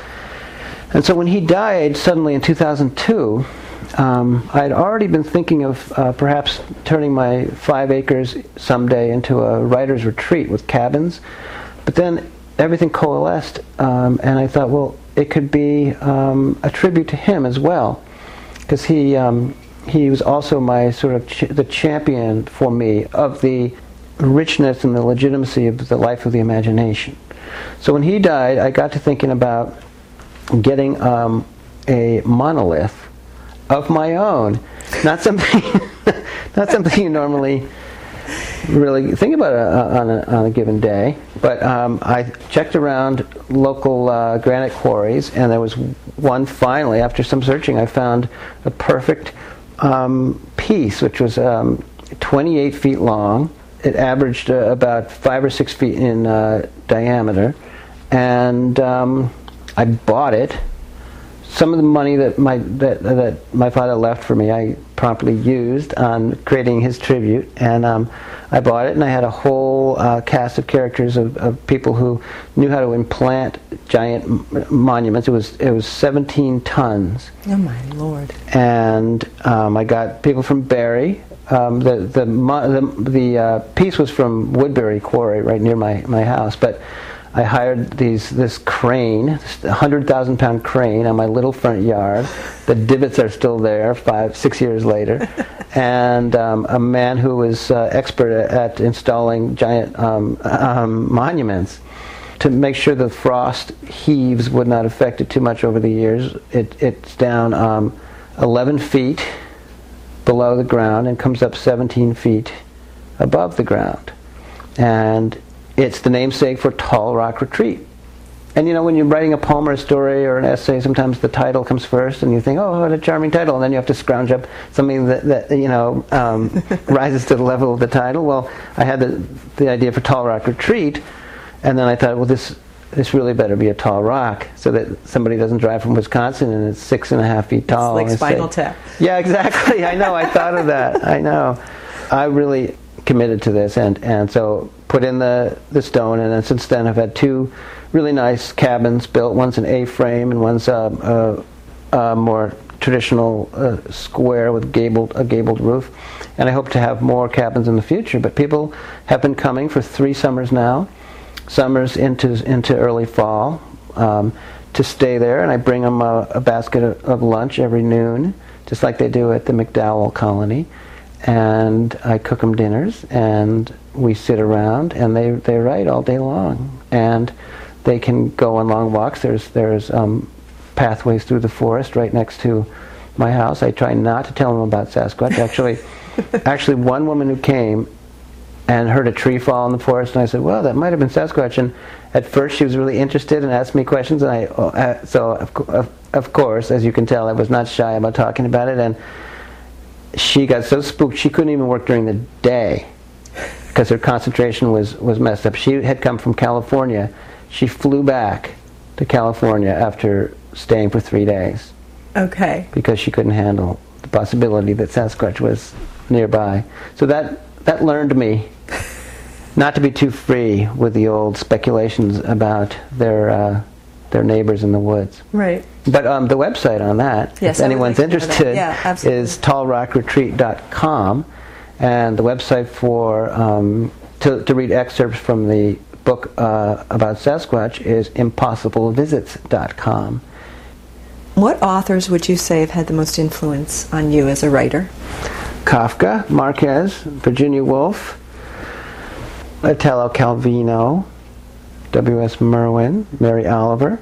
And so when he died suddenly in two thousand two, um, I had already been thinking of uh, perhaps turning my five acres someday into a writer's retreat with cabins. But then everything coalesced, um, and I thought, well, it could be um, a tribute to him as well, because he... Um, He was also my sort of ch- the champion for me of the richness and the legitimacy of the life of the imagination. So when he died, I got to thinking about getting um, a monolith of my own, not something, not something you normally really think about a, a, on, a, on a given day. But um, I checked around local uh, granite quarries, and there was one finally. After some searching, I found a perfect Um, piece, which was um, twenty-eight feet long. It averaged uh, about five or six feet in uh, diameter, and um, I bought it. Some of the money that my that that my father left for me, I promptly used on creating his tribute, and um, I bought it, and I had a whole uh, cast of characters of, of people who knew how to implant giant m- monuments. It was it was seventeen tons. Oh my Lord! And um, I got people from Barrie. Um, the the mo- the, the uh, piece was from Woodbury Quarry, right near my, my house, but I hired these this crane, this one hundred thousand pound crane on my little front yard. The divots are still there five, six years later. And um, a man who was uh, expert at, at installing giant um, um, monuments to make sure the frost heaves would not affect it too much over the years. It, it's down um, eleven feet below the ground and comes up seventeen feet above the ground. And it's the namesake for Tall Rock Retreat. And you know, when you're writing a poem or a story or an essay, sometimes the title comes first, and you think, oh, what a charming title, and then you have to scrounge up something that, that you know, um, rises to the level of the title. Well, I had the, the idea for Tall Rock Retreat, and then I thought, well, this this really better be a tall rock, so that somebody doesn't drive from Wisconsin and it's six and a half feet tall. It's like Spinal Tap. Yeah, exactly. I know. I thought of that. I know. I really committed to this, and, and so put in the, the stone, and then since then I've had two really nice cabins built. One's an A-frame, and one's a, a, a more traditional uh, square with gabled a gabled roof. And I hope to have more cabins in the future. But people have been coming for three summers now, summers into into early fall, um, to stay there, and I bring them a, a basket of, of lunch every noon, just like they do at the McDowell Colony. and I cook them dinners, and we sit around, and they, they write all day long. And they can go on long walks. There's there's um, pathways through the forest right next to my house. I try not to tell them about Sasquatch. Actually, actually, one woman who came and heard a tree fall in the forest, and I said, well, that might have been Sasquatch. And at first she was really interested and asked me questions, and I, uh, so of, of, of course, as you can tell, I was not shy about talking about it, and she got so spooked she couldn't even work during the day because her concentration was, was messed up. She had come from California. She flew back to California after staying for three days. Okay. Because she couldn't handle the possibility that Sasquatch was nearby. So that that learned me not to be too free with the old speculations about their uh, their neighbors in the woods. Right. But um, the website on that, yes, if anyone's like interested, yeah, is tall rock retreat dot com, and the website for um, to, to read excerpts from the book uh, about Sasquatch is impossible visits dot com. What authors would you say have had the most influence on you as a writer? Kafka, Marquez, Virginia Woolf, Italo Calvino, W S Merwin, Mary Oliver,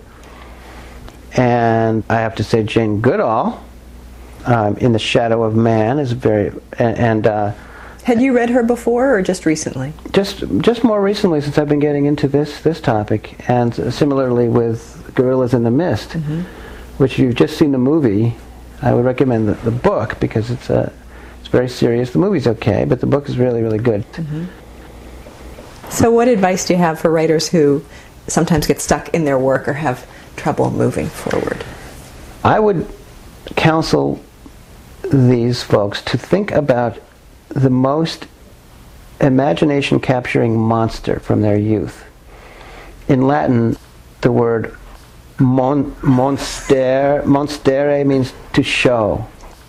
and I have to say Jane Goodall, um, In the Shadow of Man, is very, and, and uh, had you read her before or just recently? Just just more recently, since I've been getting into this this topic, and similarly with Gorillas in the Mist, mm-hmm. which you've just seen the movie. I would recommend the, the book because it's a it's very serious. The movie's okay, but the book is really really good. Mm-hmm. So, what advice do you have for writers who sometimes get stuck in their work or have trouble moving forward? I would counsel these folks to think about the most imagination-capturing monster from their youth. In Latin, the word mon, monster, monstere means to show.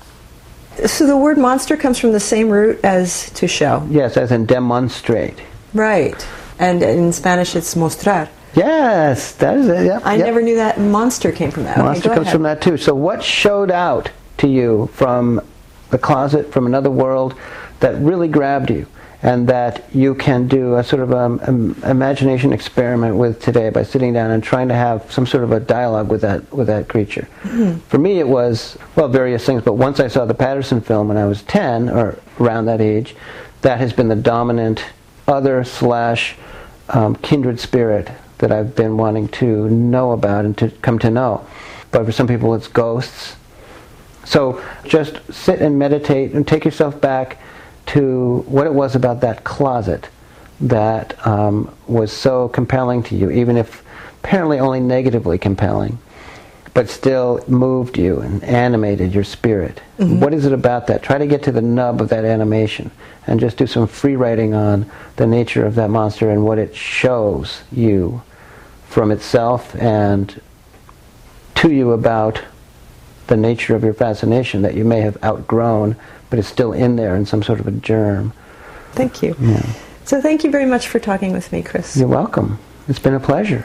So the word monster comes from the same root as to show? Yes, as in demonstrate. Right. And in Spanish it's mostrar. Yes, that is it. Yep, I yep. never knew that monster came from that. Monster okay, comes ahead. from that too. So what showed out to you from the closet, from another world, that really grabbed you, and that you can do a sort of um, um, imagination experiment with today by sitting down and trying to have some sort of a dialogue with that with that creature. Mm-hmm. For me, it was, well, various things, but once I saw the Patterson film when I was ten, or around that age, that has been the dominant other slash um, kindred spirit that I've been wanting to know about and to come to know. But for some people, it's ghosts. So just sit and meditate and take yourself back to what it was about that closet that um, was so compelling to you, even if apparently only negatively compelling, but still moved you and animated your spirit. Mm-hmm. What is it about that? Try to get to the nub of that animation and just do some free writing on the nature of that monster and what it shows you from itself and to you about the nature of your fascination that you may have outgrown, but it's still in there in some sort of a germ. Thank you. Yeah. So thank you very much for talking with me, Chris. You're welcome. It's been a pleasure.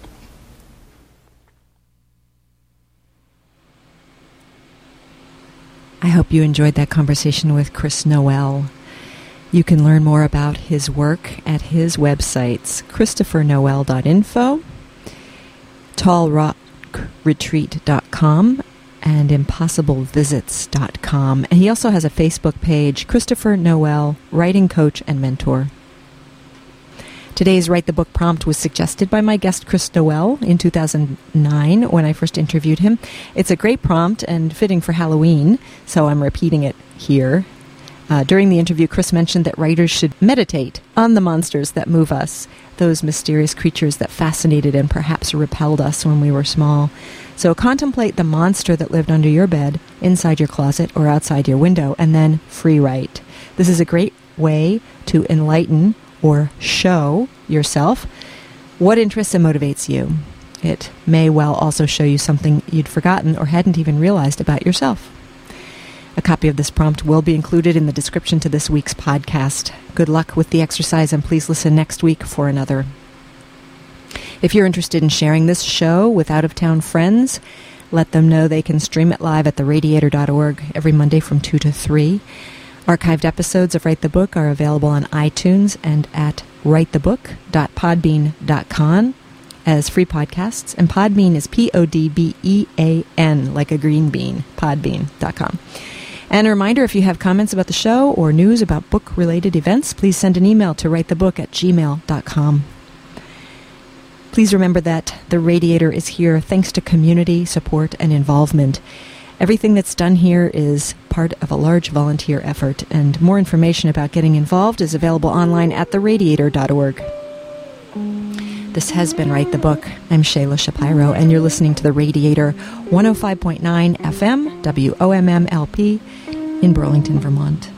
I hope you enjoyed that conversation with Chris Noel. You can learn more about his work at his websites, christopher noel dot info, tall rock retreat dot com, and impossible visits dot com. And he also has a Facebook page, Christopher Noel, writing coach and mentor. Today's Write the Book prompt was suggested by my guest Chris Noel in two thousand nine when I first interviewed him. It's a great prompt and fitting for Halloween, so I'm repeating it here. Uh, during the interview, Chris mentioned that writers should meditate on the monsters that move us, those mysterious creatures that fascinated and perhaps repelled us when we were small. So contemplate the monster that lived under your bed, inside your closet, or outside your window, and then free write. This is a great way to enlighten or show yourself what interests and motivates you. It may well also show you something you'd forgotten or hadn't even realized about yourself. A copy of this prompt will be included in the description to this week's podcast. Good luck with the exercise, and please listen next week for another. If you're interested in sharing this show with out-of-town friends, let them know they can stream it live at the radiator dot org every Monday from two to three. Archived episodes of Write the Book are available on iTunes and at write the book dot podbean dot com as free podcasts. And Podbean is P O D B E A N, like a green bean, podbean dot com. And a reminder, if you have comments about the show or news about book-related events, please send an email to write the book at gmail dot com. Please remember that The Radiator is here thanks to community support and involvement. Everything that's done here is part of a large volunteer effort, and more information about getting involved is available online at the radiator dot org. This has been Write the Book. I'm Shayla Shapiro, and you're listening to The Radiator, one oh five point nine F M, W O M M L P, in Burlington, Vermont.